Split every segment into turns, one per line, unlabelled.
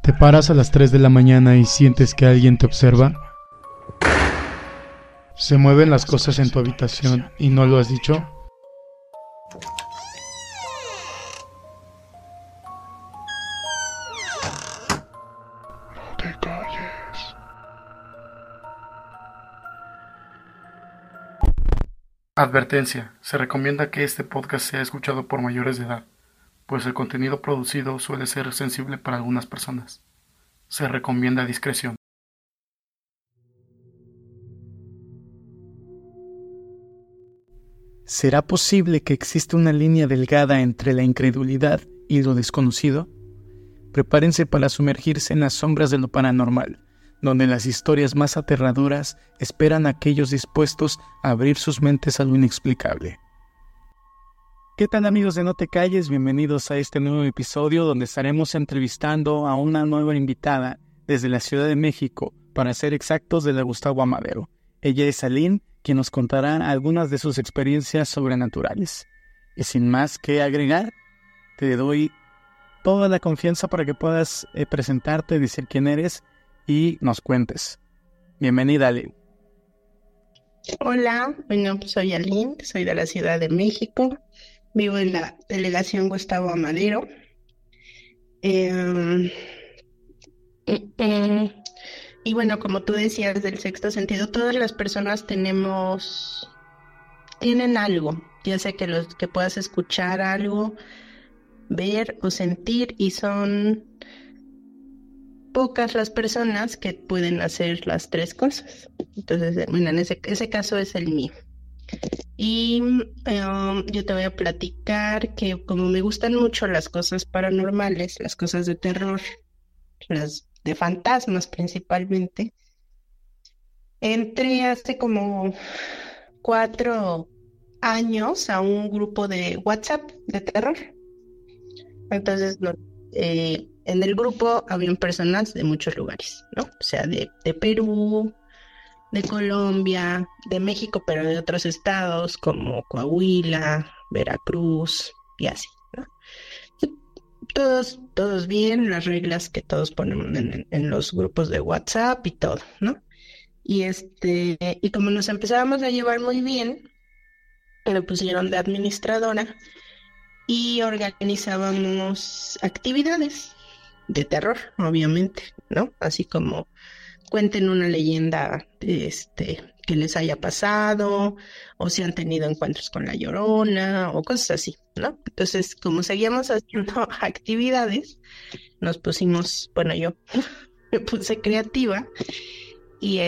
¿Te paras a las 3 de la mañana y sientes que alguien te observa? ¿Se mueven las cosas en tu habitación y no lo has dicho? No te calles. Advertencia: se recomienda que este podcast sea escuchado por mayores de edad, pues el contenido producido suele ser sensible para algunas personas. Se recomienda discreción.
¿Será posible que exista una línea delgada entre la incredulidad y lo desconocido? Prepárense para sumergirse en las sombras de lo paranormal, donde las historias más aterradoras esperan a aquellos dispuestos a abrir sus mentes a lo inexplicable. ¿Qué tal, amigos de No Te Calles? Bienvenidos a este nuevo episodio donde estaremos entrevistando a una nueva invitada desde la Ciudad de México, para ser exactos, de la Gustavo Amadero. Ella es Aline, quien nos contará algunas de sus experiencias sobrenaturales. Y sin más que agregar, te doy toda la confianza para que puedas presentarte, decir quién eres y nos cuentes. Bienvenida, Aline.
Hola, bueno, soy Aline, soy de la Ciudad de México, vivo en la delegación Gustavo Amadero. Y bueno, como tú decías del sexto sentido, todas las personas tienen algo, ya sea que puedas escuchar algo, ver o sentir, y son pocas las personas que pueden hacer las tres cosas. Entonces, bueno, en ese caso es el mío. Y yo te voy a platicar que como me gustan mucho las cosas paranormales, las cosas de terror, las de fantasmas principalmente, entré hace como 4 años a un grupo de WhatsApp de terror. Entonces, en el grupo habían personas de muchos lugares, ¿no? O sea, de Perú, de Colombia, de México, pero de otros estados como Coahuila, Veracruz y así, ¿no? Todos bien, las reglas que todos ponemos en los grupos de WhatsApp y todo, ¿no? Y como nos empezábamos a llevar muy bien, me pusieron de administradora y organizábamos actividades de terror, obviamente, ¿no? Así como cuenten una leyenda que les haya pasado, o si han tenido encuentros con la Llorona, o cosas así, ¿no? Entonces, como seguíamos haciendo actividades, nos pusimos, bueno, yo me puse creativa y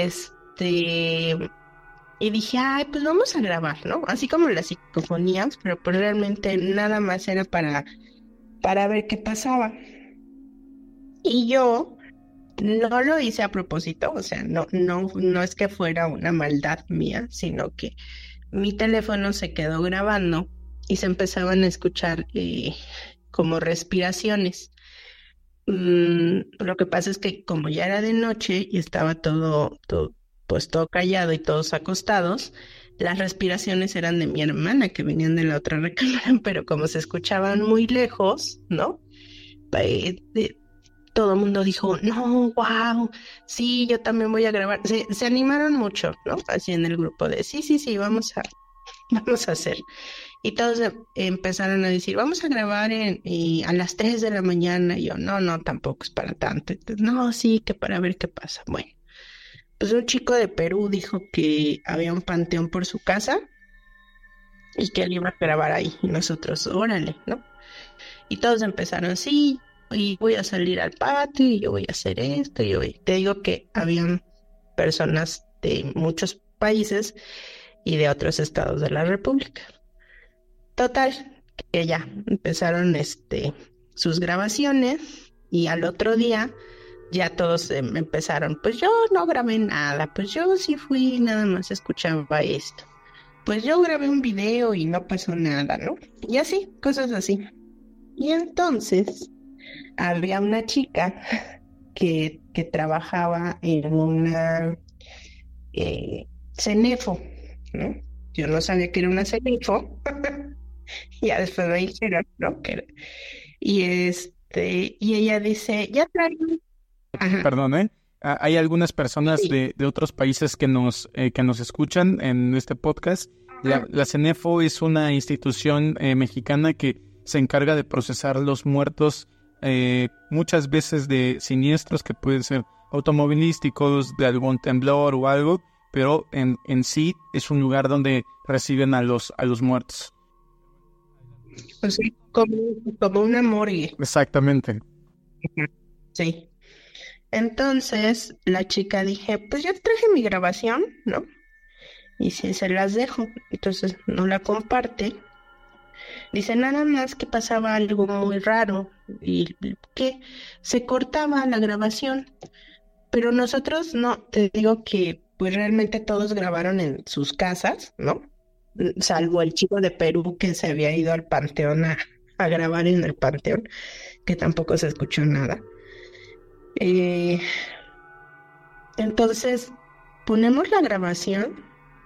y dije, ay, pues vamos a grabar, ¿no? Así como las psicofonías, pero pues realmente nada más era para ver qué pasaba. Y yo no lo hice a propósito, o sea, no es que fuera una maldad mía, sino que mi teléfono se quedó grabando y se empezaban a escuchar como respiraciones. Lo que pasa es que como ya era de noche y estaba pues todo callado y todos acostados, las respiraciones eran de mi hermana que venían de la otra recámara, pero como se escuchaban muy lejos, ¿no? Todo el mundo dijo, no, wow, sí, yo también voy a grabar. Se animaron mucho, ¿no? Así en el grupo de, sí, vamos a hacer. Y todos empezaron a decir, vamos a grabar a las 3 de la mañana. Y yo, no, tampoco es para tanto. Entonces, no, sí, que para ver qué pasa. Bueno, pues un chico de Perú dijo que había un panteón por su casa y que él iba a grabar ahí. Y nosotros, órale, ¿no? Y todos empezaron, sí, y voy a salir al patio, y yo voy a hacer esto, te digo que habían personas de muchos países y de otros estados de la República. Total, que ya empezaron sus grabaciones, y al otro día ya todos empezaron, pues yo no grabé nada, pues yo sí fui, nada más escuchaba esto, pues yo grabé un video y no pasó nada, ¿no? Y así, cosas así. Y entonces había una chica que trabajaba en una Cenefo, ¿no? Yo no sabía que era una Cenefo, ya después me dijeron, ¿no? Y ella dice, ya traigo Ajá.
perdón, hay algunas personas
Sí.
de otros países que nos escuchan en este podcast. La CENEFO es una institución mexicana que se encarga de procesar los muertos, muchas veces de siniestros que pueden ser automovilísticos, de algún temblor o algo, pero en sí es un lugar donde reciben a los muertos.
O sea, como una morgue.
Exactamente.
Sí. Entonces, la chica dije, pues ya traje mi grabación, ¿no? Y si se las dejo. Entonces, no la comparte. Dice nada más que pasaba algo muy raro y que se cortaba la grabación. Pero nosotros no, te digo que pues realmente todos grabaron en sus casas, ¿no? Salvo el chico de Perú que se había ido al panteón a grabar en el panteón, que tampoco se escuchó nada. Eh, entonces, ponemos la grabación.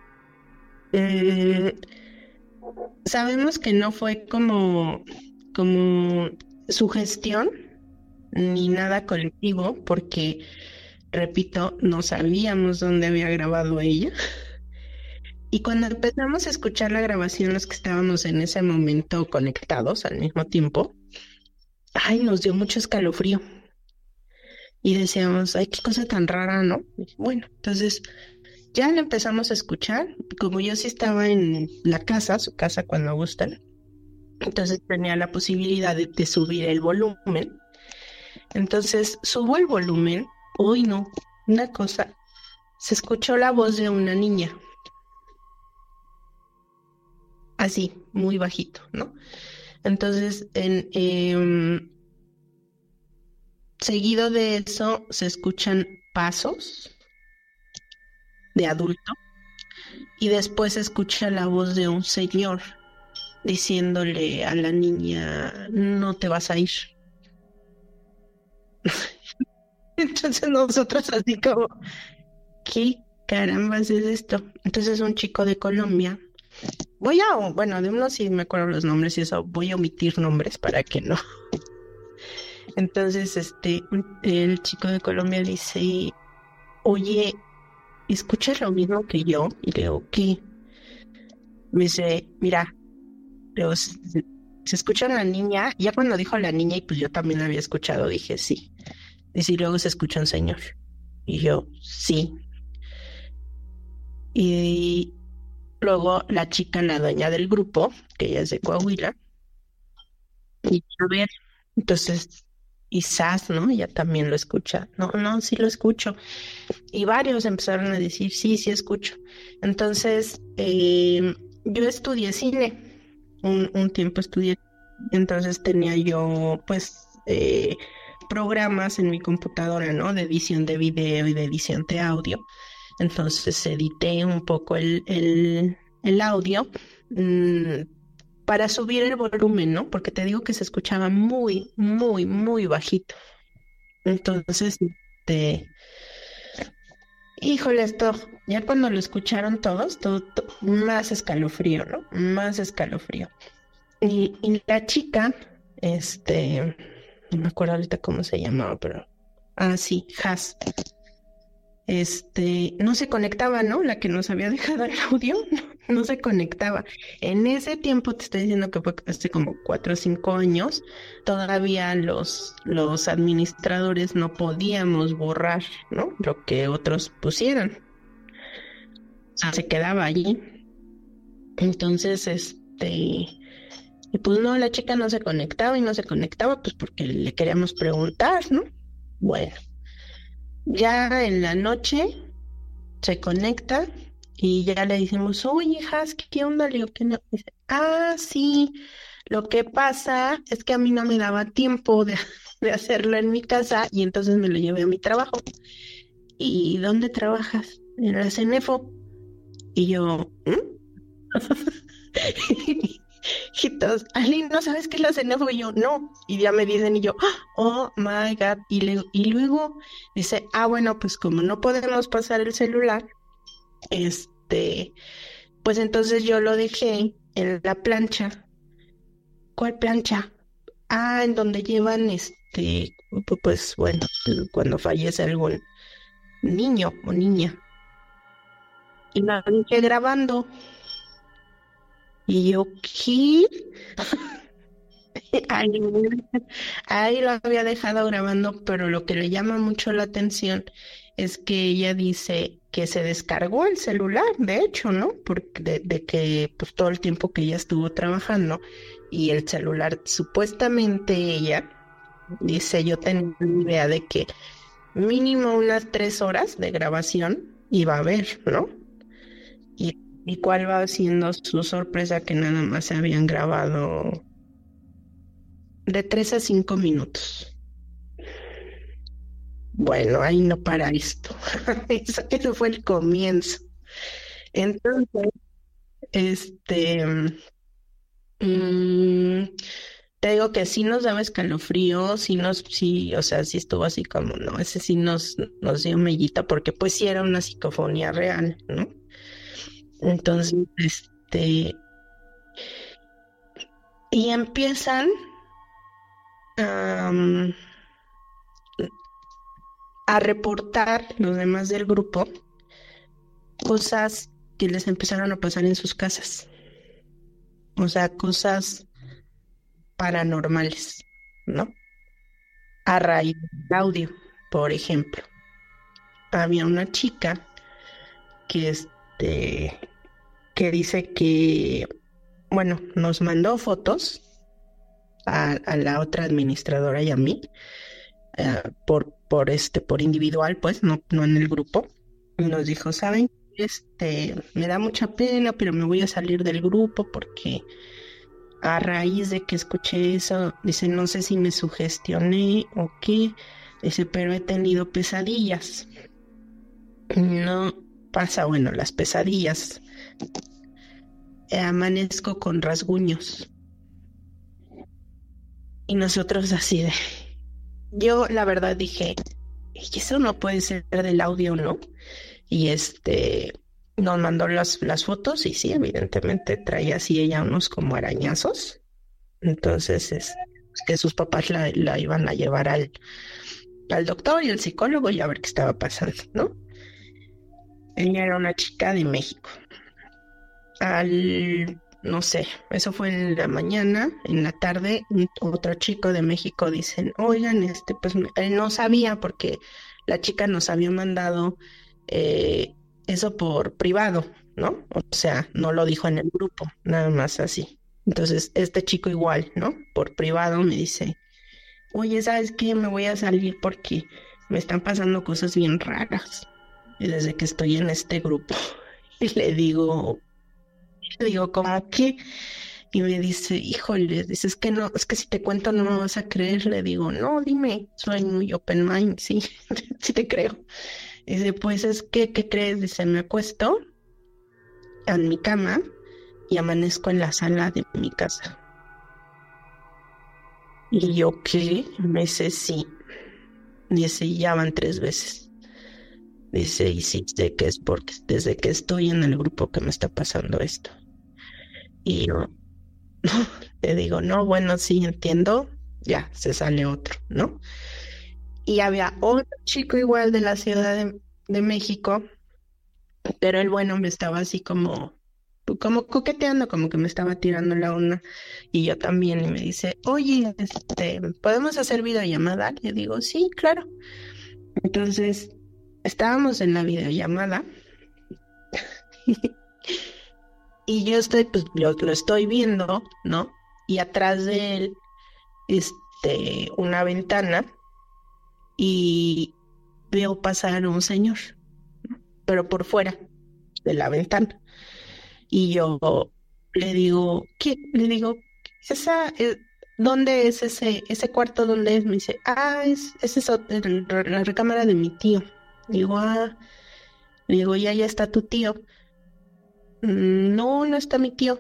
Eh, sabemos que no fue como sugestión ni nada colectivo, porque, repito, no sabíamos dónde había grabado ella. Y cuando empezamos a escuchar la grabación, los que estábamos en ese momento conectados al mismo tiempo, ay, nos dio mucho escalofrío. Y decíamos, ay, qué cosa tan rara, ¿no? Y bueno, entonces ya la empezamos a escuchar. Como yo sí estaba en la casa, su casa cuando gustan, entonces tenía la posibilidad de subir el volumen. Entonces subo el volumen. Uy, no, una cosa, se escuchó la voz de una niña. Así, muy bajito, ¿no? Entonces, seguido de eso, se escuchan pasos de adulto y después se escucha la voz de un señor diciéndole a la niña, no te vas a ir. Entonces nosotros así como, ¿qué carambas es esto? Entonces un chico de Colombia, bueno, de uno sí me acuerdo los nombres y eso, voy a omitir nombres para que no. Entonces, el chico de Colombia dice, oye, ¿escuchas lo mismo que yo? Y le digo, ¿qué? Me dice, mira, luego se escucha la niña, ya cuando dijo la niña y pues yo también la había escuchado, dije, sí. Dice, y luego se escucha un señor. Y yo, sí. Y luego la chica, la dueña del grupo, que ella es de Coahuila, y a ver, entonces, quizás, ¿no? Ella también lo escucha. No, no, sí lo escucho. Y varios empezaron a decir, sí, sí escucho. Entonces, yo estudié cine, un tiempo estudié, entonces tenía yo, pues, programas en mi computadora, ¿no? De edición de video y de edición de audio. Entonces edité un poco el audio para subir el volumen, ¿no? Porque te digo que se escuchaba muy, muy, muy bajito. Entonces, híjole, esto, ya cuando lo escucharon todos, más escalofrío, ¿no? Más escalofrío. Y la chica, no me acuerdo ahorita cómo se llamaba, pero, sí, Has, no se conectaba, ¿no? La que nos había dejado el audio, no se conectaba. En ese tiempo, te estoy diciendo que fue hace como 4 o 5 años, todavía los administradores no podíamos borrar, ¿no? Lo que otros pusieran. O sea, se quedaba allí. Entonces, y pues no, la chica no se conectaba y no se conectaba, pues porque le queríamos preguntar, ¿no? Bueno, ya en la noche se conecta y ya le decimos, oye, Husky, ¿qué onda? Le digo, ¿qué no? Dice, sí, lo que pasa es que a mí no me daba tiempo de hacerlo en mi casa y entonces me lo llevé a mi trabajo. ¿Y dónde trabajas? En la CENEFO. Y yo, Y todos, Ali, ¿no sabes qué es la CENEFO? Y yo, no. Y ya me dicen, y yo, oh my God. Y luego dice, bueno, pues como no podemos pasar el celular, pues entonces yo lo dejé en la plancha. ¿Cuál plancha? en donde llevan pues bueno, cuando fallece algún niño o niña. Y la dejé grabando. Y yo, ¿qué? Ahí, ahí lo había dejado grabando, pero lo que le llama mucho la atención es que ella dice que se descargó el celular, de hecho, ¿no? Porque de que pues todo el tiempo que ella estuvo trabajando y el celular, supuestamente ella dice, yo tenía la idea de que mínimo unas 3 horas de grabación iba a haber, ¿no? Y cuál va siendo su sorpresa que nada más se habían grabado de 3 a 5 minutos. Bueno, ahí no para esto. Eso fue el comienzo. Entonces, este, mm, te digo que sí nos daba escalofrío, sí, o sea, sí estuvo así como, no, ese sí nos dio mellita, porque pues sí era una psicofonía real, ¿no? Entonces, y empiezan am, a reportar los demás del grupo cosas que les empezaron a pasar en sus casas, o sea, cosas paranormales, ¿no? A raíz del audio, por ejemplo, había una chica que que dice que, bueno, nos mandó fotos a la otra administradora y a mí, por individual, pues, no en el grupo, y nos dijo, ¿saben? Me da mucha pena, pero me voy a salir del grupo porque a raíz de que escuché eso, dice, no sé si me sugestioné o qué, dice, pero he tenido pesadillas. No pasa, bueno, las pesadillas, amanezco con rasguños. Y nosotros así de, yo la verdad dije, "Y eso no puede ser del audio, ¿no?" Y nos mandó las fotos y sí, evidentemente traía así ella unos como arañazos. Entonces es que sus papás la iban a llevar al doctor y al psicólogo y a ver qué estaba pasando, ¿no? Ella era una chica de México. No sé, eso fue en la mañana, en la tarde, otro chico de México dicen, oigan, pues él no sabía porque la chica nos había mandado eso por privado, ¿no? O sea, no lo dijo en el grupo, nada más así. Entonces, este chico igual, ¿no? Por privado me dice, oye, ¿sabes qué? Me voy a salir porque me están pasando cosas bien raras y desde que estoy en este grupo. Y le digo, ¿cómo qué? Y me dice, híjole, dice, es que no, es que si te cuento no me vas a creer. Le digo, no, dime, soy muy open mind, sí, sí te creo. Dice, pues es que, ¿qué crees? Dice, me acuesto en mi cama y amanezco en la sala de mi casa. Y yo, ¿qué? Me dice, sí. Dice, ya van 3 veces. Dice, y sí, sé que es porque desde que estoy en el grupo que me está pasando esto. Y yo, le digo, no, bueno, sí, entiendo. Ya, se sale otro, ¿no? Y había otro chico igual de la Ciudad de México, pero el bueno me estaba así como coqueteando, como que me estaba tirando la onda. Y yo también, y me dice, oye, ¿podemos hacer videollamada? Le digo, sí, claro. Entonces, estábamos en la videollamada y yo pues lo estoy viendo, ¿no? Y atrás de él, una ventana y veo pasar un señor, pero por fuera de la ventana. Y yo le digo, ¿qué? Le digo, ¿dónde es ese cuarto? ¿Dónde es? Me dice, ese es la recámara de mi tío. Digo, le digo, ya está tu tío. No, no está mi tío.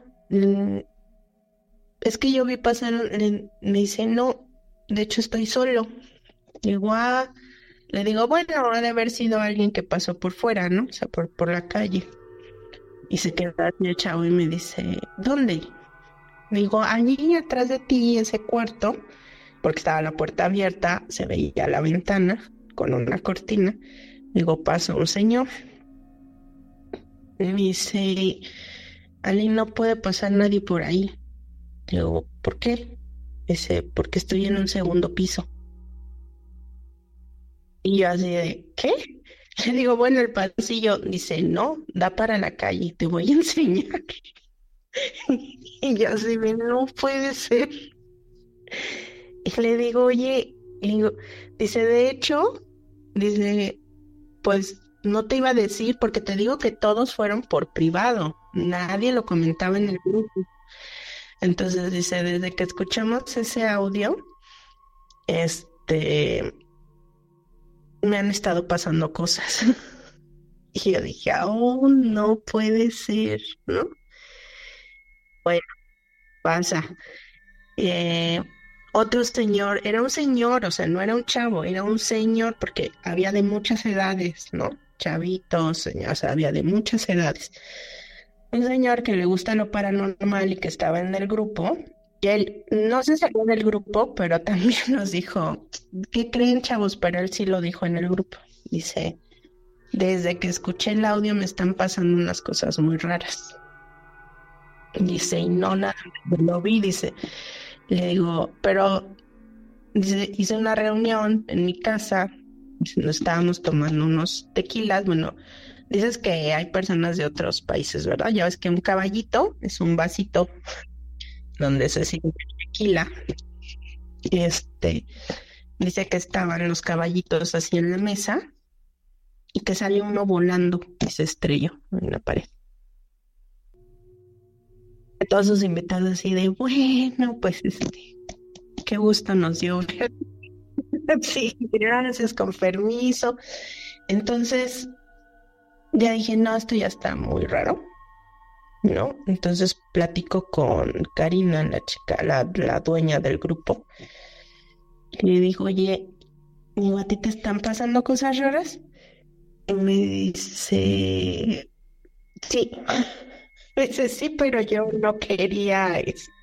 Es que yo vi pasar, me dice, no, de hecho estoy solo. Digo, le digo, bueno, ha de haber sido alguien que pasó por fuera, ¿no? O sea, por la calle. Y se queda así el chavo y me dice, ¿dónde? Digo, allí atrás de ti, ese cuarto, porque estaba la puerta abierta, se veía la ventana con una cortina. Digo, pasa un señor. Y me dice, Ali, no puede pasar nadie por ahí. Digo, ¿por qué? Dice, porque estoy en un segundo piso. Y yo así de, ¿qué? Le digo, bueno, el pasillo. Dice, no, da para la calle, te voy a enseñar. Y yo así de, no puede ser. Y le digo, oye, y le digo, dice, de hecho, dice, pues no te iba a decir porque te digo que todos fueron por privado, nadie lo comentaba en el grupo. Entonces dice, desde que escuchamos ese audio, este, me han estado pasando cosas. Y yo dije, oh, no puede ser, ¿no? Bueno, pasa. Eh, Otro señor, era un señor, o sea, no era un chavo, era un señor porque había de muchas edades, ¿no? Chavitos, o sea, había de muchas edades. Un señor que le gusta lo paranormal y que estaba en el grupo, y él no se salió del grupo, pero también nos dijo, ¿qué creen, chavos? Pero él sí lo dijo en el grupo. Dice, desde que escuché el audio me están pasando unas cosas muy raras. Dice, y no nada, lo vi, dice. Le digo, pero dice, hice una reunión en mi casa, dice, nos estábamos tomando unos tequilas, bueno, dices que hay personas de otros países, ¿verdad? Ya ves que un caballito es un vasito donde se sirve tequila. Este, dice que estaban los caballitos así en la mesa y que salió uno volando y se estrelló en la pared. Todos sus invitados así de, bueno, pues qué gusto nos dio. Sí, gracias, con permiso. Entonces, ya dije, no, esto ya está muy raro, ¿no? Entonces platico con Karina, la chica, la dueña del grupo. Y le digo, oye, digo, ¿a ti te están pasando cosas raras? Y me dice, sí. Me dice, sí, pero yo no quería,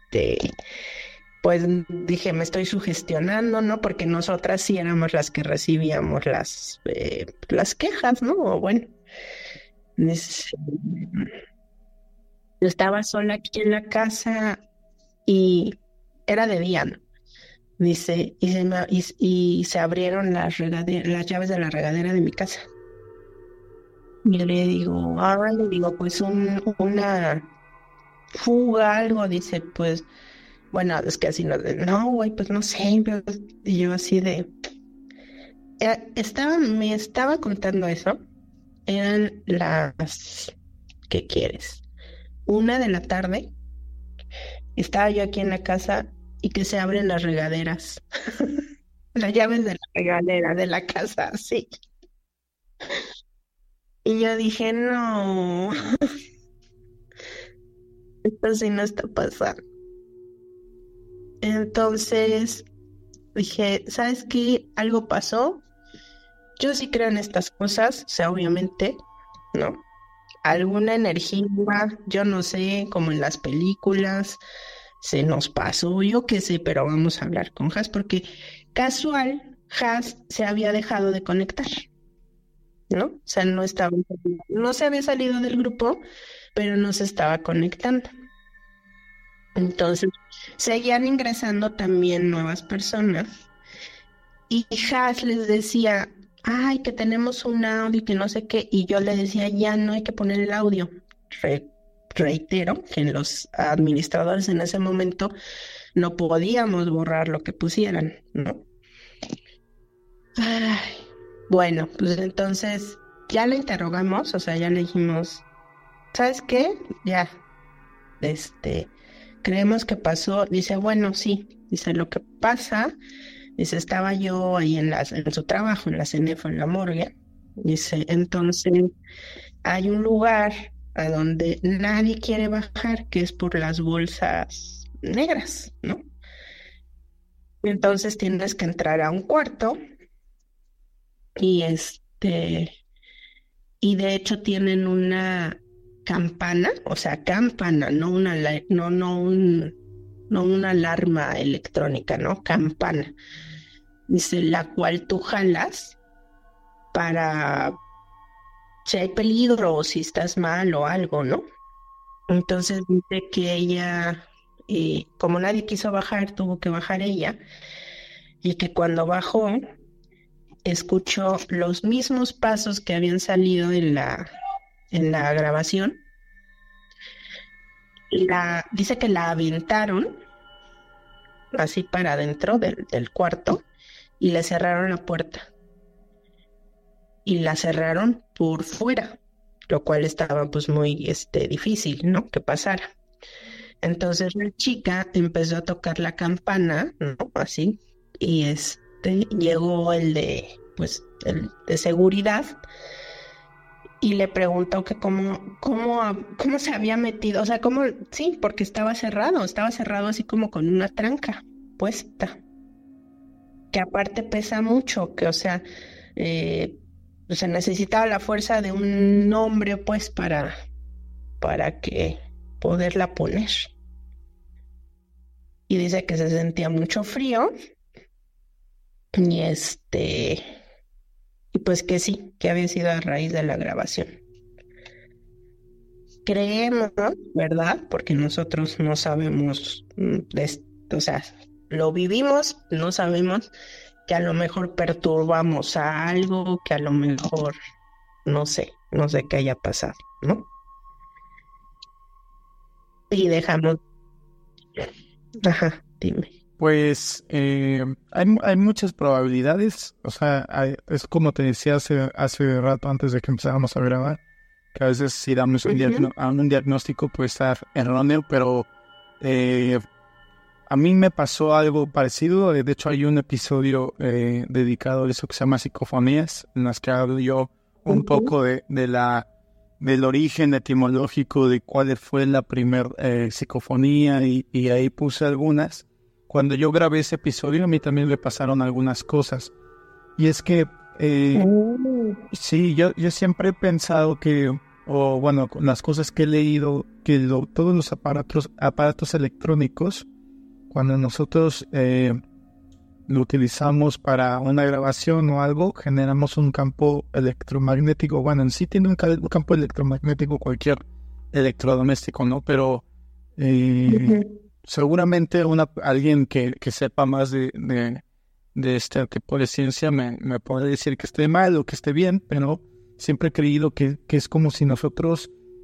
pues dije, me estoy sugestionando, ¿no? Porque nosotras sí éramos las que recibíamos las quejas, ¿no? O bueno, dice, yo estaba sola aquí en la casa y era de día, ¿no? Dice, y se abrieron las llaves de la regadera de mi casa. Y le digo, ahora le digo, pues una fuga, algo, dice, pues, bueno, es que así no, güey, pues no sé, pero- y yo así de, me estaba contando eso, eran las, ¿qué quieres? 1 de la tarde, estaba yo aquí en la casa y que se abren las regaderas, las llaves de la regadera de la casa, sí. Y yo dije, no, esto sí no está pasando. Entonces dije, ¿sabes qué? Algo pasó. Yo sí creo en estas cosas, o sea, obviamente, ¿no? Alguna energía, yo no sé, como en las películas, se nos pasó, yo qué sé, pero vamos a hablar con Has porque casual, Has se había dejado de conectar, ¿no? O sea, no se había salido del grupo, pero no se estaba conectando. Entonces, seguían ingresando también nuevas personas y Has les decía, ay, que tenemos un audio y que no sé qué, y yo le decía, ya no hay que poner el audio. Re- Reitero que los administradores en ese momento no podíamos borrar lo que pusieran, ¿no? Ay, bueno, pues entonces ya le interrogamos, o sea, ya le dijimos, ¿sabes qué? Ya, este, creemos que pasó. Dice, bueno, sí, dice, lo que pasa, dice, estaba yo ahí en su trabajo, en la CENEFO, en la morgue. Dice, entonces hay un lugar a donde nadie quiere bajar, que es por las bolsas negras, ¿no? Entonces tienes que entrar a un cuarto y y de hecho tienen una campana, o sea, campana, no una, no, no un, no una alarma electrónica, ¿no? Campana. Dice, la cual tú jalas para si hay peligro o si estás mal o algo, ¿no? Entonces dice que ella, como nadie quiso bajar, tuvo que bajar ella, y que cuando bajó, escuchó los mismos pasos que habían salido en la grabación. Dice que la aventaron así para adentro del cuarto y le cerraron la puerta. Y la cerraron por fuera, lo cual estaba pues muy difícil, ¿no? Que pasara. Entonces la chica empezó a tocar la campana, ¿no? Así, y llegó el de seguridad y le preguntó que cómo se había metido, o sea, sí, porque estaba cerrado así como con una tranca puesta, que aparte pesa mucho, que o sea, necesitaba la fuerza de un hombre, pues, para que poderla poner. Y dice que se sentía mucho frío y y pues que sí, que había sido a raíz de la grabación. Creemos, ¿verdad? Porque nosotros no sabemos de esto, o sea, lo vivimos, no sabemos que a lo mejor perturbamos a algo, que a lo mejor, no sé qué haya pasado, ¿no? Y dejamos, ajá, dime.
Pues hay muchas probabilidades, o sea, es como te decía hace rato antes de que empezáramos a grabar, que a veces si damos un diagnóstico puede estar erróneo, pero a mí me pasó algo parecido. De hecho hay un episodio dedicado a eso que se llama Psicofonías, en las que hablo yo un poco del origen etimológico de cuál fue la primer psicofonía, y ahí puse algunas. Cuando yo grabé ese episodio a mí también me pasaron algunas cosas, y es que sí, yo siempre he pensado con las cosas que he leído, que todos los aparatos electrónicos, cuando nosotros lo utilizamos para una grabación o algo, generamos un campo electromagnético. Bueno, en sí tiene un campo electromagnético cualquier electrodoméstico, ¿no? Pero seguramente alguien que sepa más de este tipo de ciencia me puede decir que esté mal o que esté bien, pero siempre he creído que es como si nosotros,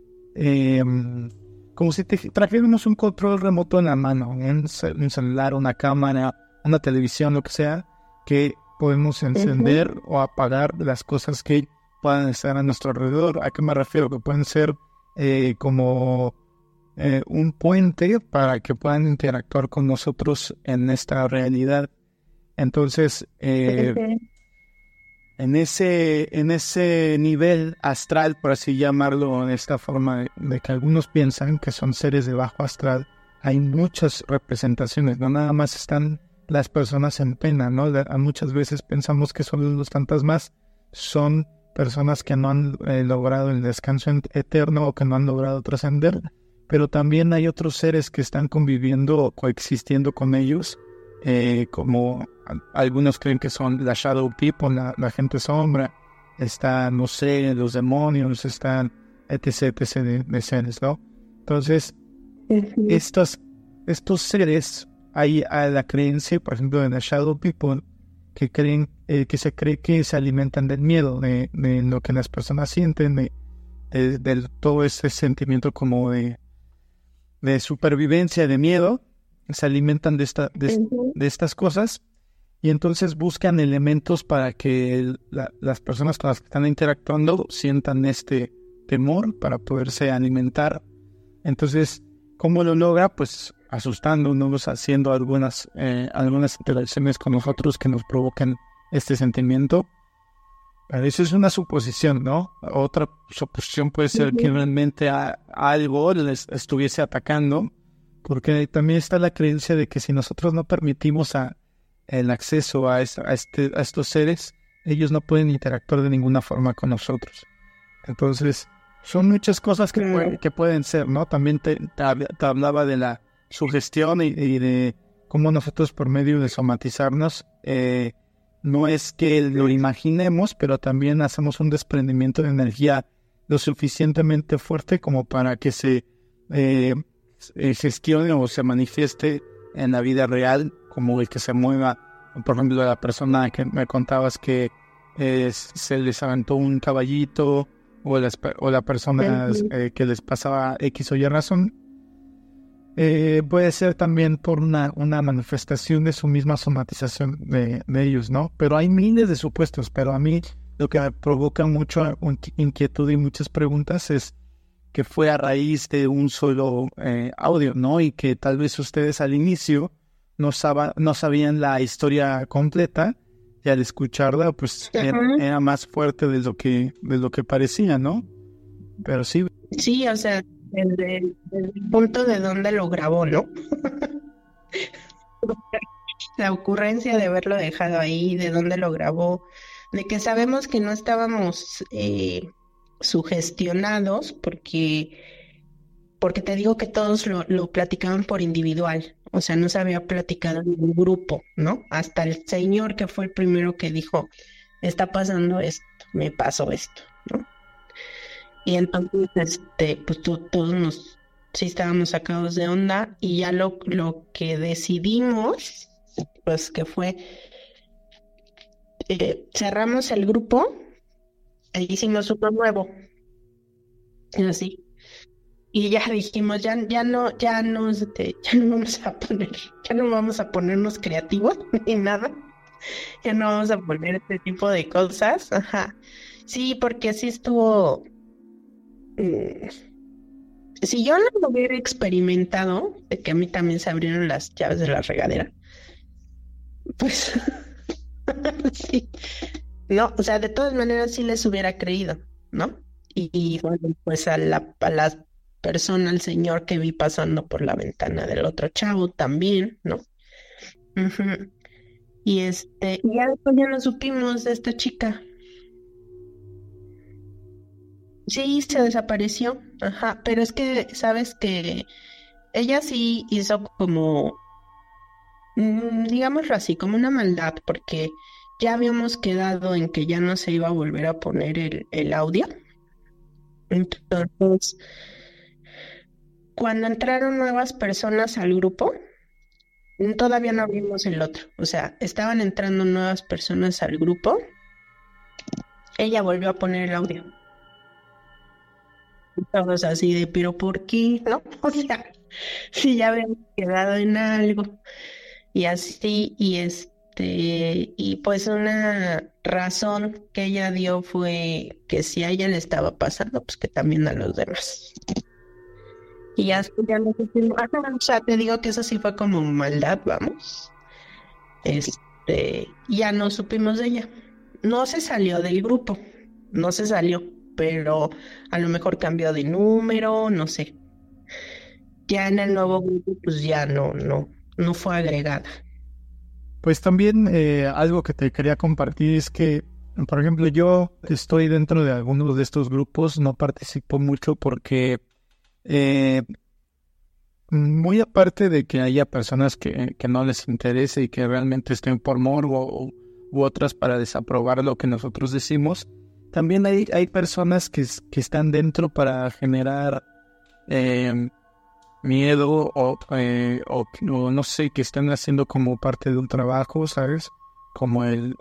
como si trajéramos un control remoto en la mano, un celular, una cámara, una televisión, lo que sea, que podemos encender o apagar las cosas que puedan estar a nuestro alrededor. ¿A qué me refiero? Que pueden ser como un puente para que puedan interactuar con nosotros en esta realidad. Entonces, en ese nivel astral, por así llamarlo, en esta forma de que algunos piensan que son seres de bajo astral, hay muchas representaciones, no nada más están las personas en pena, ¿no? Muchas veces pensamos que son los fantasmas, son personas que no han logrado el descanso eterno o que no han logrado trascender, pero también hay otros seres que están conviviendo o coexistiendo con ellos, como algunos creen que son la Shadow People, la gente sombra, están, no sé, los demonios, están etc de seres, ¿no? Entonces, estos seres, hay a la creencia, por ejemplo, de la Shadow People, que creen, que se cree que se alimentan del miedo, de lo que las personas sienten, de todo ese sentimiento como de supervivencia, de miedo, se alimentan de estas cosas, y entonces buscan elementos para que las personas con las que están interactuando sientan este temor para poderse alimentar. Entonces, ¿cómo lo logra? Pues asustándonos, haciendo algunas interacciones con nosotros que nos provocan este sentimiento. Pero eso es una suposición, ¿no? Otra suposición puede ser que realmente algo les estuviese atacando, porque también está la creencia de que si nosotros no permitimos el acceso a estos seres, ellos no pueden interactuar de ninguna forma con nosotros. Entonces, son muchas cosas que pueden ser, ¿no? También te hablaba de la sugestión y de cómo nosotros por medio de somatizarnos, no es que lo imaginemos, pero también hacemos un desprendimiento de energía lo suficientemente fuerte como para que se gestione o se manifieste en la vida real, como el que se mueva. Por ejemplo, la persona que me contabas que se les aventó un caballito, o la persona que les pasaba X o Y razón, puede ser también por una manifestación de su misma somatización de ellos, ¿no? Pero hay miles de supuestos, pero a mí lo que me provoca mucho inquietud y muchas preguntas es que fue a raíz de un solo audio, ¿no? Y que tal vez ustedes al inicio no sabían la historia completa, y al escucharla, pues era más fuerte de lo que parecía, ¿no? Pero sí.
Sí, o sea, desde el punto de donde lo grabó, ¿no? La ocurrencia de haberlo dejado ahí, de dónde lo grabó, de que sabemos que no estábamos sugestionados porque te digo que todos lo platicaban por individual, o sea, no se había platicado en un grupo, ¿no? Hasta el señor que fue el primero que dijo, está pasando esto, me pasó esto, ¿no? Y entonces, pues todos sí estábamos sacados de onda, y ya lo que decidimos, pues que fue, cerramos el grupo e hicimos uno nuevo, y así. Y ya dijimos, ya no vamos a ponernos creativos ni nada. Ya no vamos a poner este tipo de cosas. Ajá. Sí, porque sí estuvo. Si yo no lo hubiera experimentado, de que a mí también se abrieron las llaves de la regadera, pues sí. No, o sea, de todas maneras sí les hubiera creído, ¿no? Y bueno, pues a la persona, al señor que vi pasando por la ventana del otro chavo también, ¿no? Ujú. Y ya después ya no supimos de esta chica. Sí, se desapareció, ajá, pero es que, sabes que ella sí hizo como, digámoslo así, como una maldad, porque ya habíamos quedado en que ya no se iba a volver a poner el audio. Entonces, cuando entraron nuevas personas al grupo, todavía no abrimos el otro. O sea, estaban entrando nuevas personas al grupo. Ella volvió a poner el audio. Todos así de, pero ¿por qué? ¿No? O sea, si ya habíamos quedado en algo. Y así, y pues una razón que ella dio fue que si a ella le estaba pasando, pues que también a los demás. Y ya no supimos, o sea, te digo que eso sí fue como maldad, vamos. Ya no supimos de ella. No se salió del grupo, no se salió, pero a lo mejor cambió de número, no sé. Ya en el nuevo grupo, pues ya no fue agregada.
Pues también algo que te quería compartir es que, por ejemplo, yo estoy dentro de algunos de estos grupos, no participo mucho porque muy aparte de que haya personas que no les interese y que realmente estén por morbo u otras para desaprobar lo que nosotros decimos, también hay personas que están dentro para generar miedo o no sé, que están haciendo como parte de un trabajo, ¿sabes? Como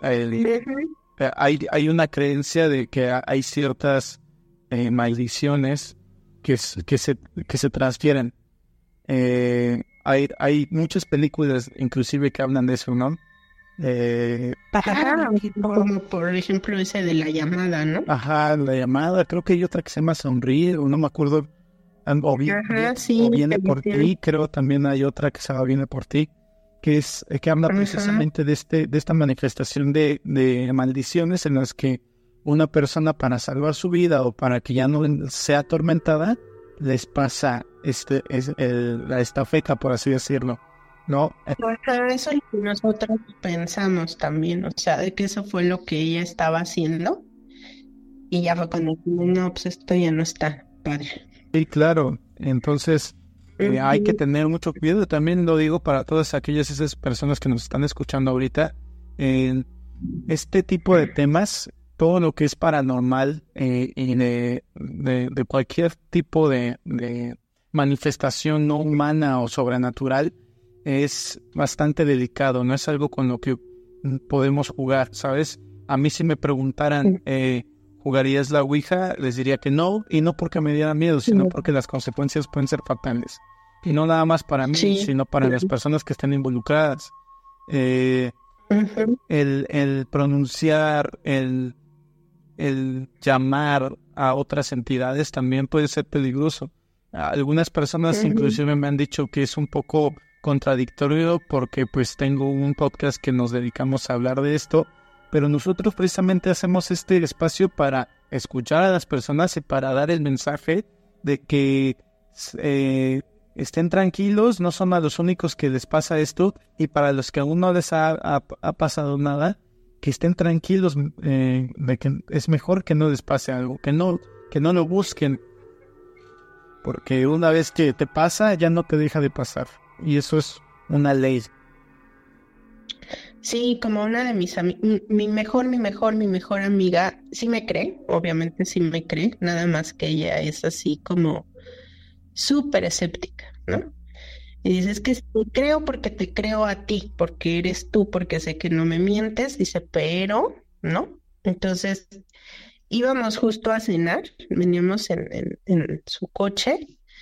hay una creencia de que hay ciertas maldiciones que se transfieren. Hay muchas películas inclusive que hablan de eso, ¿no?
Ajá, como por ejemplo ese de La Llamada, ¿no?
Ajá, La Llamada, creo que hay otra que se llama Sonríe, o no me acuerdo, o Viene por ti, creo también hay otra que se llama Viene por ti, que habla precisamente de esta manifestación de maldiciones en las que una persona, para salvar su vida o para que ya no sea atormentada, les pasa la estafeta, por así decirlo, ¿no?
Ajá, eso es lo que nosotros pensamos también, o sea, de que eso fue lo que ella estaba haciendo, y ya fue cuando dijimos, no, pues esto ya no está padre.
Sí, claro. Entonces, Hay que tener mucho cuidado. También lo digo para todas esas personas que nos están escuchando ahorita. Este tipo de temas, todo lo que es paranormal y de cualquier tipo de manifestación no humana o sobrenatural, es bastante delicado. No es algo con lo que podemos jugar, ¿sabes? A mí si me preguntaran, ¿jugarías la Ouija? Les diría que no, y no porque me diera miedo, sino porque las consecuencias pueden ser fatales. Y no nada más para mí, sino para las personas que estén involucradas. El pronunciar, el llamar a otras entidades también puede ser peligroso. Algunas personas inclusive me han dicho que es un poco contradictorio porque pues tengo un podcast que nos dedicamos a hablar de esto, pero nosotros precisamente hacemos este espacio para escuchar a las personas y para dar el mensaje de que estén tranquilos, no son a los únicos que les pasa esto, y para los que aún no les ha pasado nada, que estén tranquilos, de que es mejor que no les pase algo, que no lo busquen, porque una vez que te pasa ya no te deja de pasar, y eso es una ley.
Sí, como una de mis amigas, mi mejor amiga, sí me cree, obviamente sí me cree, nada más que ella es así como súper escéptica, ¿no? Y dices que sí creo porque te creo a ti, porque eres tú, porque sé que no me mientes, dice, pero, ¿no? Entonces íbamos justo a cenar, veníamos en su coche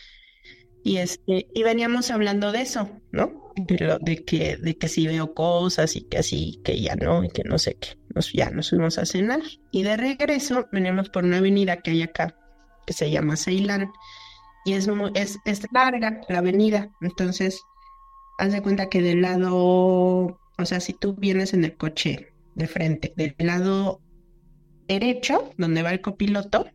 y veníamos hablando de eso, ¿no? De que sí veo cosas y que así, que ya no, y que no sé qué. Ya nos fuimos a cenar y de regreso veníamos por una avenida que hay acá, que se llama Ceilán, y es larga la avenida, entonces haz de cuenta que del lado, o sea, si tú vienes en el coche de frente, del lado derecho, donde va el copiloto,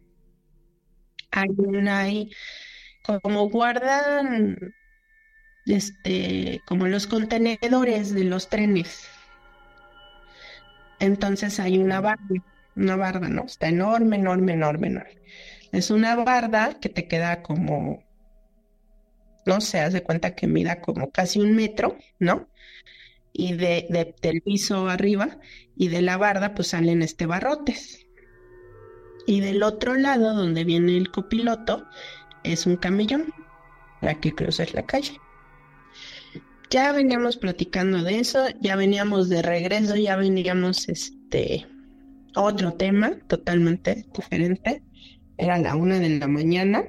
hay como guardan, como los contenedores de los trenes. Entonces hay una barda, ¿no? Está enorme, enorme, enorme, enorme. Es una barda que te queda como, no sé, haz de cuenta que mida como casi 1 metro, ¿no? Y del piso arriba, y de la barda pues salen barrotes. Y del otro lado, donde viene el copiloto, es un camellón para que cruces la calle. Ya veníamos platicando de eso, ya veníamos de regreso, ya veníamos otro tema totalmente diferente. Era la 1 de la mañana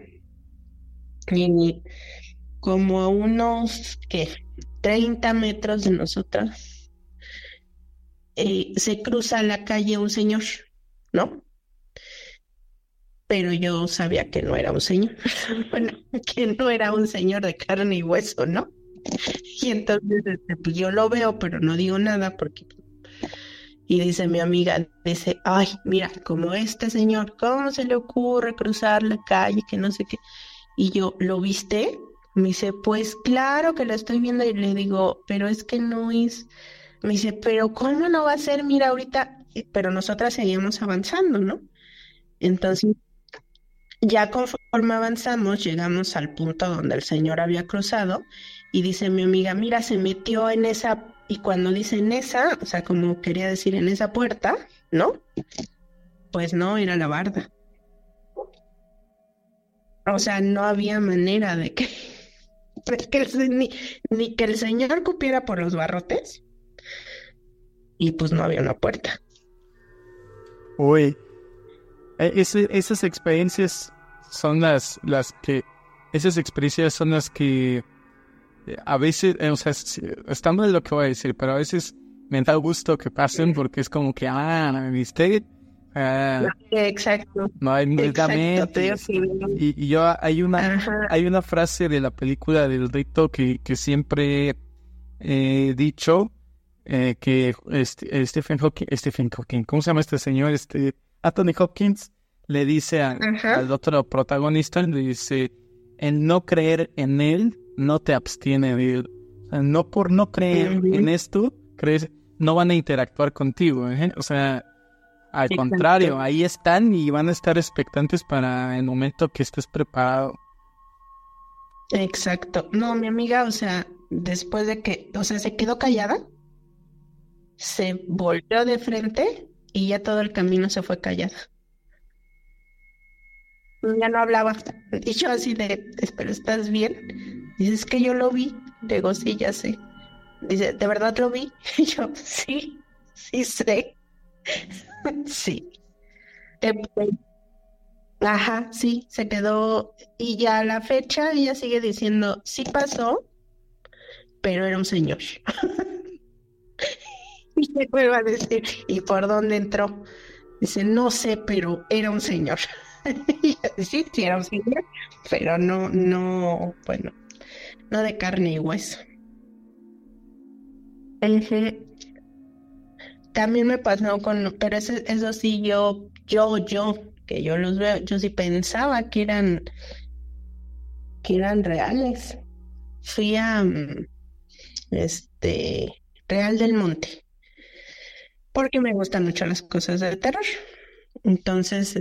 y como a unos 30 metros de nosotros se cruza la calle un señor, ¿no? Pero yo sabía que no era un señor, bueno, que no era un señor de carne y hueso, ¿no? Y entonces pues yo lo veo, pero no digo nada porque... Y dice mi amiga, dice, ay, mira, como este señor, ¿cómo se le ocurre cruzar la calle? Que no sé qué. Y yo, ¿lo viste? Me dice, pues claro que lo estoy viendo. Y le digo, pero es que no es... Me dice, pero ¿cómo no va a ser? Mira, ahorita... Pero nosotras seguíamos avanzando, ¿no? Entonces, ya conforme avanzamos, llegamos al punto donde el señor había cruzado y dice mi amiga, mira, se metió en esa, y cuando dice en esa, o sea, como quería decir en esa puerta, ¿no? Pues no, era la barda. O sea, no había manera de que, ni que el señor cupiera por los barrotes, y pues no había una puerta.
Uy, esas experiencias son las que... Esas experiencias son las que a veces, o sea, está mal lo que voy a decir, pero a veces me da gusto que pasen porque es como que, ¿viste?
Exacto.
No hay medicamentos. Y yo, hay una frase de la película del Rito que siempre he dicho, que Stephen Hawking, ¿cómo se llama este señor? Anthony Hopkins le dice al otro protagonista, le dice, el no creer en él no te abstiene de él. O sea, no por no creer en esto, no van a interactuar contigo, ¿eh? O sea, al contrario, ahí están y van a estar expectantes para el momento que estés preparado.
Exacto. No, mi amiga, o sea, después de que, o sea, se quedó callada, se volvió de frente y ya todo el camino se fue callada. Ya no hablaba. Y yo así de, pero ¿estás bien? Dice, es que yo lo vi. Digo, sí, ya sé. Dice, ¿de verdad lo vi? Y yo, sí, sí sé, sí. Eh, Ajá, sí, se quedó. Y ya a la fecha ella sigue diciendo, sí pasó, pero era un señor. Y me vuelve a decir, ¿y por dónde entró? Dice, no sé, pero era un señor. Y yo, sí, sí era un señor, pero no, bueno, no de carne y hueso. Ujú. También me pasó con, pero eso sí, que yo los veo, yo sí pensaba que eran reales. Fui a, Real del Monte, porque me gustan mucho las cosas del terror. Entonces,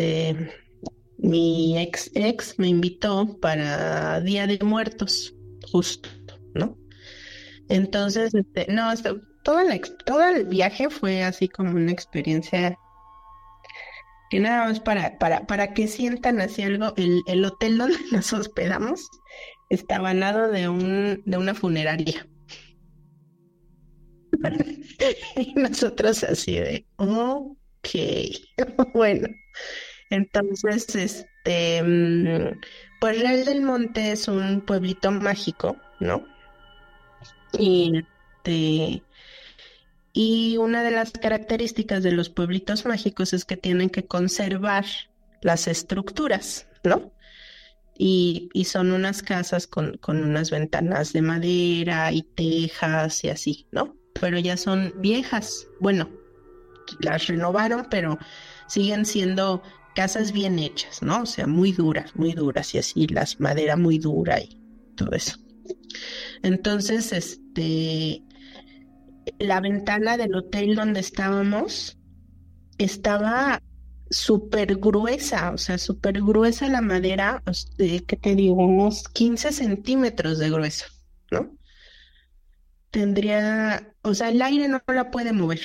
mi ex me invitó para Día de Muertos, justo, ¿no? Entonces, no, todo el viaje fue así como una experiencia que nada más para que sientan así algo. El hotel donde nos hospedamos estaba al lado de una funeraria. Y nosotros así de, ok, bueno. Entonces, pues Real del Monte es un pueblito mágico, ¿no? Y, y una de las características de los pueblitos mágicos es que tienen que conservar las estructuras, ¿no? Y son unas casas con unas ventanas de madera y tejas y así, ¿no? Pero ya son viejas. Bueno, las renovaron, pero siguen siendo casas bien hechas, ¿no? O sea, muy duras y así, las madera muy dura y todo eso. Entonces, la ventana del hotel donde estábamos estaba súper gruesa, o sea, súper gruesa la madera, ¿qué te digo? Unos 15 centímetros de grueso, ¿no? Tendría, o sea, el aire no la puede mover.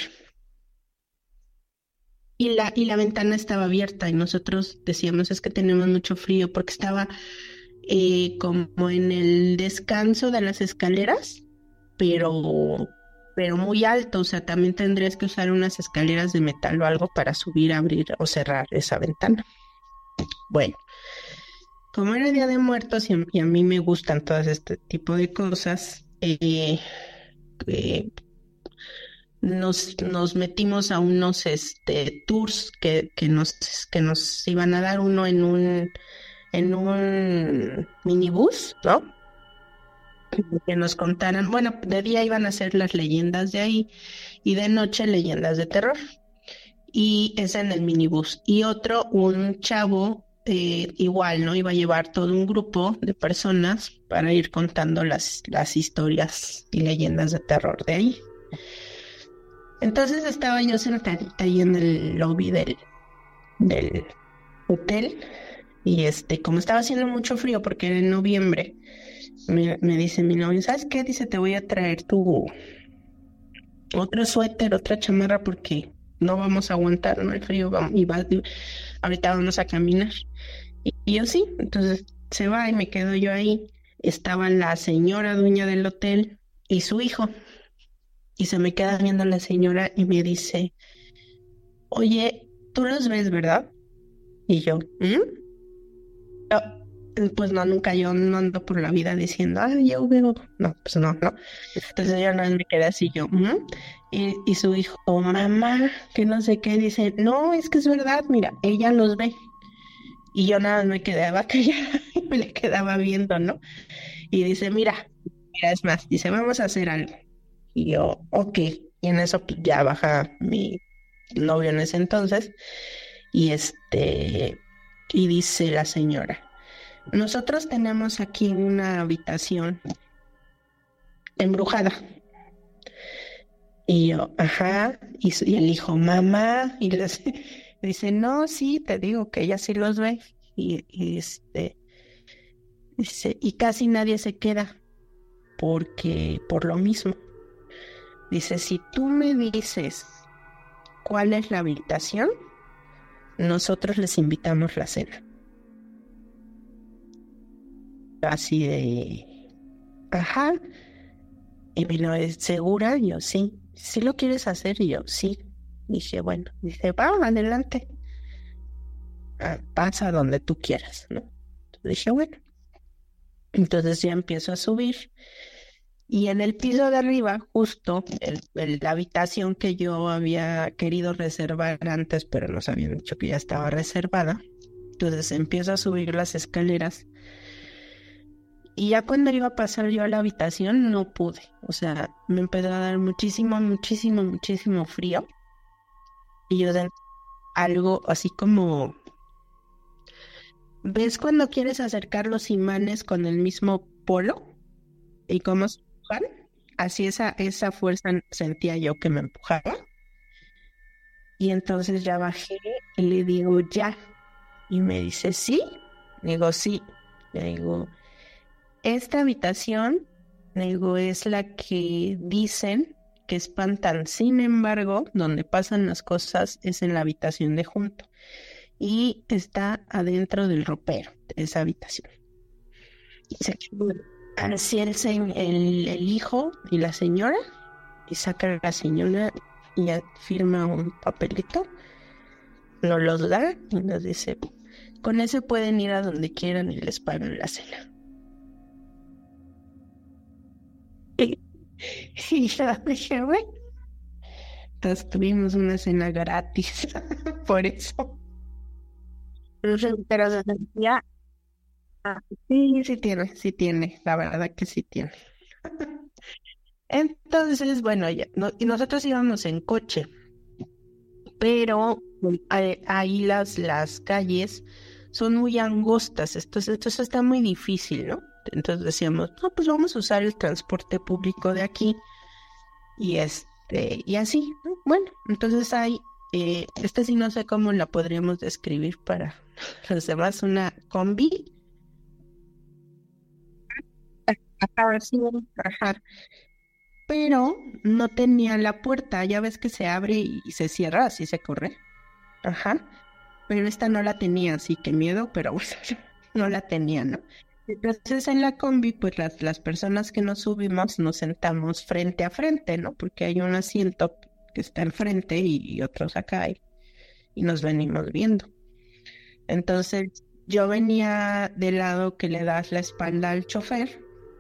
Y la ventana estaba abierta y nosotros decíamos es que tenemos mucho frío porque estaba como en el descanso de las escaleras, pero, pero muy alto, o sea, también tendrías que usar unas escaleras de metal o algo para subir, abrir o cerrar esa ventana. Bueno, como era Día de Muertos y a mí me gustan todas este tipo de cosas, eh, nos metimos a unos tours que nos iban a dar uno en un minibús, ¿no? Que nos contaran, bueno, de día iban a ser las leyendas de ahí y de noche leyendas de terror. Y es en el minibús. Y otro, un chavo, igual, ¿no? Iba a llevar todo un grupo de personas para ir contando las historias y leyendas de terror de ahí. Entonces estaba yo sentadita ahí en el lobby del hotel y como estaba haciendo mucho frío porque era en noviembre, me dice mi novio, ¿sabes qué? Dice, te voy a traer tu otro suéter, otra chamarra porque no vamos a aguantar, ¿no? El frío, ahorita vamos a caminar. Y yo sí, entonces se va y me quedo yo ahí. Estaba la señora dueña del hotel y su hijo. Y se me queda viendo la señora y me dice, oye, tú los ves, ¿verdad? Y yo, ¿mm? "Ah, pues no, nunca yo no ando por la vida diciendo, ah, yo veo. No, pues no, no. Entonces yo no me quedé así yo, "¿Mm?". Y su hijo, mamá, que no sé qué, dice, no, es que es verdad, mira, ella los ve. Y yo nada más me quedaba callada y me le quedaba viendo, ¿no? Y dice, mira, es más, dice, vamos a hacer algo. Y yo, ok. Y en eso pues, ya baja mi novio en ese entonces. Y y dice la señora, nosotros tenemos aquí una habitación embrujada. Y yo, ajá. Y el hijo, mamá. Y dice, no, sí, te digo que ella sí los ve. Y Dice, y casi nadie se queda porque por lo mismo. Dice, si tú me dices cuál es la habitación, nosotros les invitamos la cena. Así de, ajá. Y me lo es segura, y yo sí. ¿Sí lo quieres hacer? Y yo sí. Dije, bueno, dice, vamos adelante. Pasa donde tú quieras, ¿no? Dije, bueno. Entonces ya empiezo a subir. Y en el piso de arriba, justo, la habitación que yo había querido reservar antes, pero nos habían dicho que ya estaba reservada. Entonces empiezo a subir las escaleras. Y ya cuando iba a pasar yo a la habitación, no pude. O sea, me empezó a dar muchísimo, muchísimo, muchísimo frío. Y yo de algo así como... ¿Ves cuando quieres acercar los imanes con el mismo polo? ¿Y cómo se empujan? Así esa fuerza sentía yo que me empujaba. Y entonces ya bajé y le digo, ya. Y me dice, ¿sí? Le digo, sí. Le digo, esta habitación, le digo, es la que dicen que espantan. Sin embargo, donde pasan las cosas es en la habitación de junto. Y está adentro del ropero de esa habitación. Y se así el hijo y la señora, y saca a la señora y ya firma un papelito, nos los da y nos dice, con ese pueden ir a donde quieran y les pagan la cena. Y yo dije, bueno, entonces tuvimos una cena gratis por eso. Pero se sentía, sí tiene, la verdad que sí tiene. Entonces, bueno, ya, y nosotros íbamos en coche, pero ahí las calles son muy angostas, entonces está muy difícil, ¿no? Entonces decíamos, no, pues vamos a usar el transporte público de aquí y así, ¿no? Bueno, entonces hay, sí no sé cómo la podríamos describir para los demás, una combi. Ajá, sí, ajá. Pero no tenía la puerta, ya ves que se abre y se cierra, así se corre. Ajá. Pero esta no la tenía, así que miedo, pero bueno, no la tenía, ¿no? Entonces en la combi, pues las personas que nos subimos nos sentamos frente a frente, ¿no? Porque hay un asiento que está enfrente y otros acá y nos venimos viendo. Entonces yo venía del lado que le das la espalda al chofer,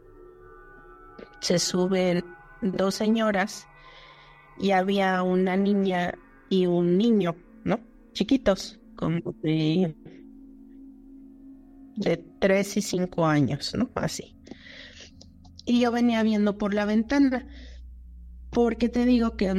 se suben dos señoras y había una niña y un niño, ¿no? Chiquitos, como de 3 y 5 años, ¿no? Así. Y yo venía viendo por la ventana, porque te digo que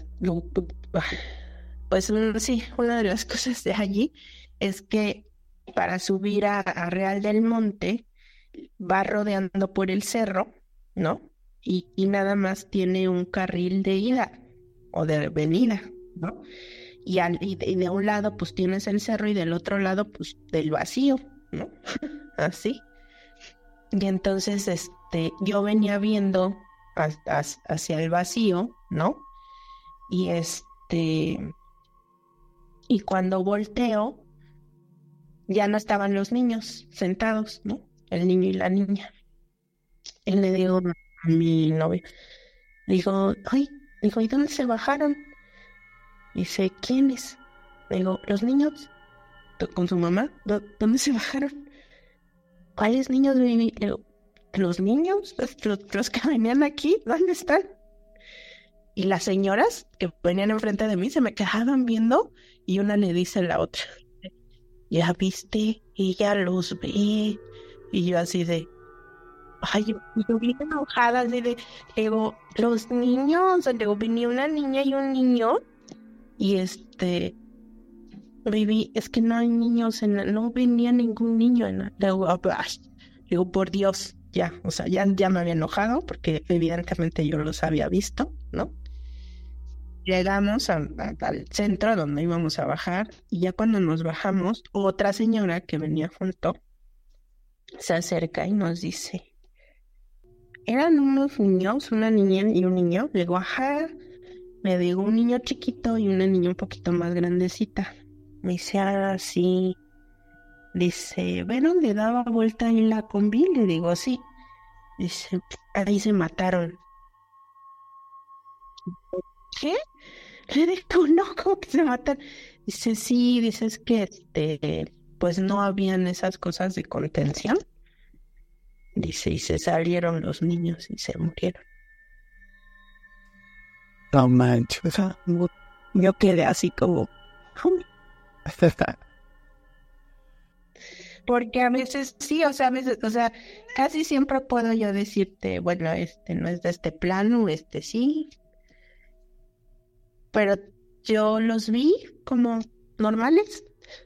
pues sí, una de las cosas de allí es que para subir a Real del Monte va rodeando por el cerro, ¿no? Y nada más tiene un carril de ida o de venida, ¿no? Y de un lado pues tienes el cerro y del otro lado pues del vacío, ¿no? Así. Y entonces yo venía viendo hacia el vacío, ¿no? Y y cuando volteo ya no estaban los niños sentados, ¿no? El niño y la niña. Y le digo a mi novio, digo, ay, digo, ¿y dónde se bajaron? Dice, ¿quiénes? Digo, los niños con su mamá, ¿dónde se bajaron? ¿Cuáles niños, baby? Le digo, ¿los niños? ¿Los que venían aquí? ¿Dónde están? Y las señoras que venían enfrente de mí se me quedaban viendo y una le dice a la otra, ¿ya viste? Ella los ve. Y yo así de, ay, yo bien enojada, así de, le digo, los niños, le digo, venía una niña y un niño y baby, es que no hay niños, no venía ningún niño. Le digo, ay, le digo, por Dios, ya, o sea, ya me había enojado porque evidentemente yo los había visto, ¿no? Llegamos al centro donde íbamos a bajar y ya cuando nos bajamos, otra señora que venía junto se acerca y nos dice, eran unos niños, una niña y un niño. Le digo, ajá. Le digo, un niño chiquito y una niña un poquito más grandecita. Me dice, ah, sí. Dice, ¿ven dónde daba vuelta en la combi? Le digo, sí. Dice, ahí se mataron. ¿Qué? Le digo, no, ¿cómo que se mataron? Dice, sí, dice, es que pues no habían esas cosas de contención. Dice, y se salieron los niños y se murieron.
No manches.
O sea, yo quedé así como... Porque a veces sí, o sea, a veces, o sea, casi siempre puedo yo decirte, bueno, no es de este plano, sí, pero yo los vi como normales.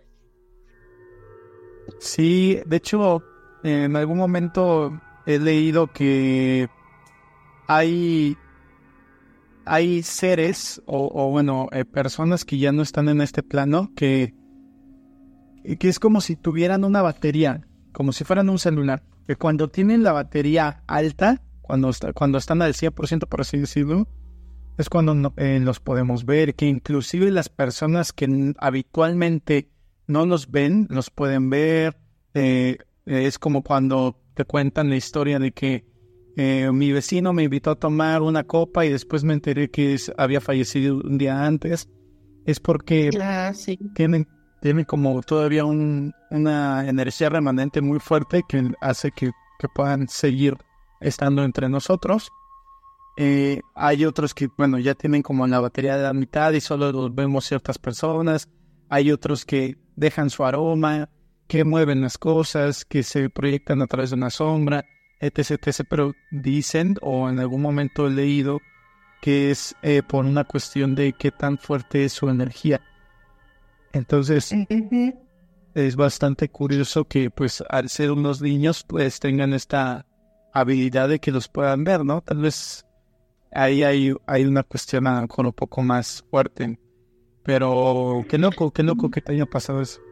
Sí, de hecho, en algún momento he leído que hay, hay seres o personas que ya no están en este plano, que es como si tuvieran una batería, como si fueran un celular, que cuando tienen la batería alta, cuando están al 100%, por así decirlo, es cuando los podemos ver, que inclusive las personas que habitualmente no los ven, los pueden ver. Es como cuando te cuentan la historia de que mi vecino me invitó a tomar una copa y después me enteré que había fallecido un día antes. Es porque
Ah, sí.
tienen como todavía una energía remanente muy fuerte que hace que puedan seguir estando entre nosotros. Hay otros que, bueno, ya tienen como la batería de la mitad y solo los vemos ciertas personas. Hay otros que dejan su aroma, que mueven las cosas, que se proyectan a través de una sombra, etc, etc. Pero dicen, o en algún momento he leído, que es por una cuestión de qué tan fuerte es su energía. Entonces,
Ujú.
es bastante curioso que, pues, al ser unos niños, pues, tengan esta habilidad de que los puedan ver, ¿no? Tal vez ahí hay una cuestión a lo mejor un poco más fuerte. Pero qué loco que te haya pasado eso.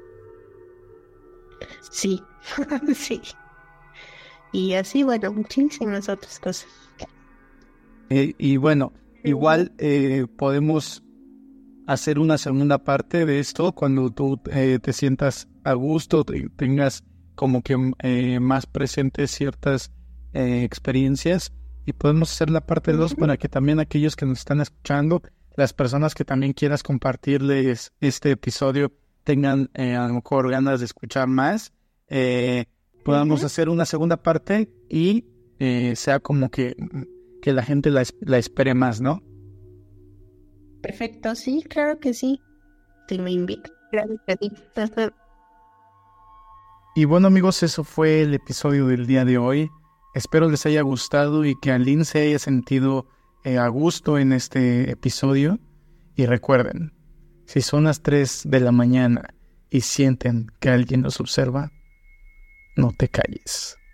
Sí, sí. Y así, bueno, muchísimas otras cosas.
Y bueno, igual podemos hacer una segunda parte de esto cuando tú te sientas a gusto, tengas como que más presentes ciertas experiencias, y podemos hacer la parte 2 para que también aquellos que nos están escuchando, las personas que también quieras compartirles este episodio, tengan a lo mejor ganas de escuchar más, podamos hacer una segunda parte y sea como que la gente la espere más, ¿no?
Perfecto, sí, claro que sí. Te me invito. Claro que sí.
Y bueno, amigos, eso fue el episodio del día de hoy. Espero les haya gustado y que Aline se haya sentido a gusto en este episodio. Y recuerden, si son las 3 de la mañana y sienten que alguien los observa, no te calles.